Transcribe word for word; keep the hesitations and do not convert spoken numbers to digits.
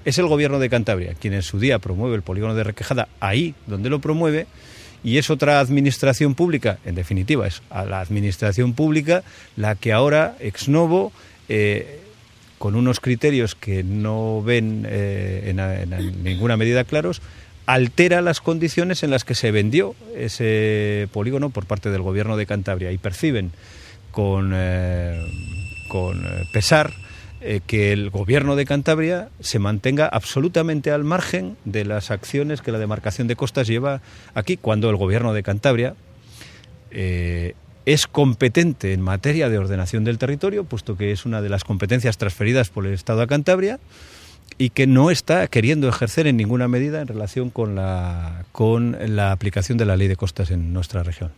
Es el Gobierno de Cantabria quien en su día promueve el polígono de Requejada ahí donde lo promueve, y es otra administración pública, en definitiva, es a la administración pública la que ahora, ex novo, eh, con unos criterios que no ven eh, en, en ninguna medida claros, altera las condiciones en las que se vendió ese polígono por parte del Gobierno de Cantabria, y perciben con, eh, con pesar eh, que el Gobierno de Cantabria se mantenga absolutamente al margen de las acciones que la demarcación de costas lleva aquí, cuando el Gobierno de Cantabria eh, es competente en materia de ordenación del territorio, puesto que es una de las competencias transferidas por el Estado a Cantabria, y que no está queriendo ejercer en ninguna medida en relación con la, con la aplicación de la ley de costas en nuestra región.